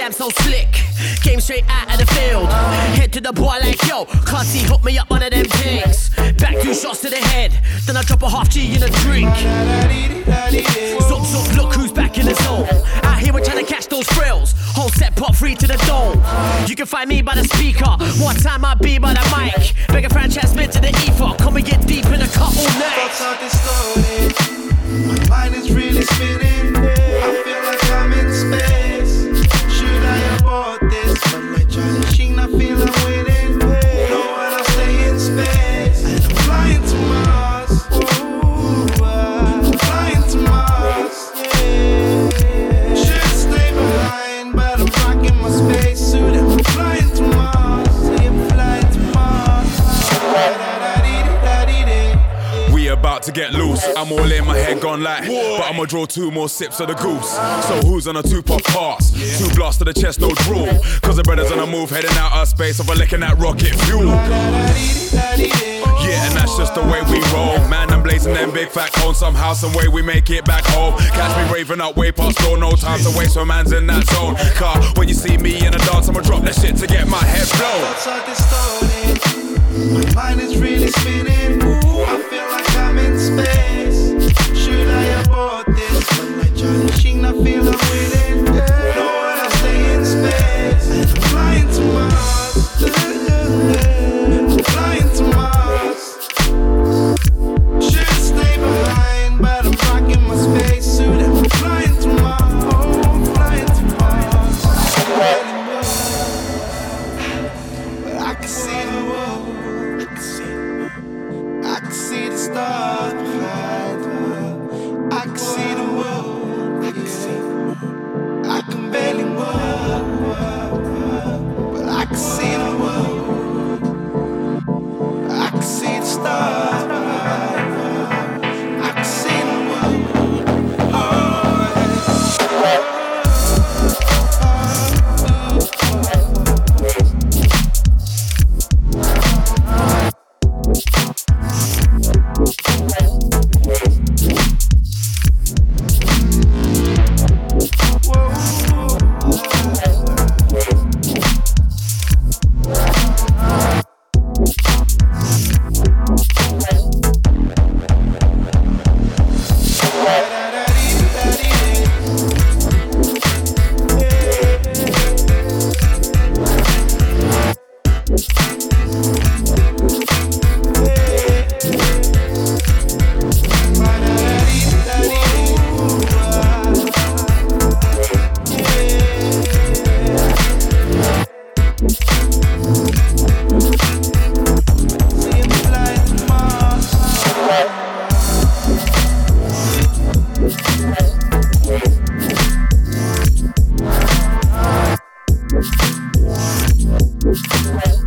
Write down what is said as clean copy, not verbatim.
jam so slick. Came straight out of the field. Head to the boy like, yo, can't see, hook me up one of them things. Back 2 shots to the head, then I drop a half G in a drink. Zup, zup, look who's back in the zone. Out here we're trying to catch those thrills. Whole set pop free to the dome. You can find me by the speaker. One time I be by the mic. Beg a franchise split to the ether. Come and get deep in the cut all night. Thoughts are distorted. My mind is really spinning. I feel like I'm in space. Should I abort this? But my challenging, I feel I'm winning. No one else stay in space. And I'm flying to Mars. Ooh, I'm flying to Mars. Yeah. Should stay behind, but I'm rocking my spacesuit. And I'm flying to Mars. See, I'm flying to Mars. We about to get loose. I'm all in, my head gone light. But I'ma draw 2 more sips of the goose. So who's on a 2-pop pass? 2 blasts to the chest, no drool. Cause the brothers on a move, heading out of space over licking that rocket fuel. Yeah, and that's just the way we roll. Man, I'm blazing them big fat cones. Somehow, some way we make it back home. Catch me raving up way past door. No time to waste when man's in that zone. Car, when you see me in a dance, I'ma drop that shit to get my head blown. Thoughts are distorted. My mind is really spinning. I feel like I'm in space. Should I abort this? But my challenging, I feel I'm winning. No one else stay in space. And I'm flying to Mars. I'm flying to Mars. Should stay behind, but I'm rocking my spacesuit. And I'm flying to Mars. Oh, I'm flying to Mars. But I can see the world. I can see the stars behind her. I can see the world. I can barely move, but I can see the world. I can see the stars behind her. I can see the world. Right.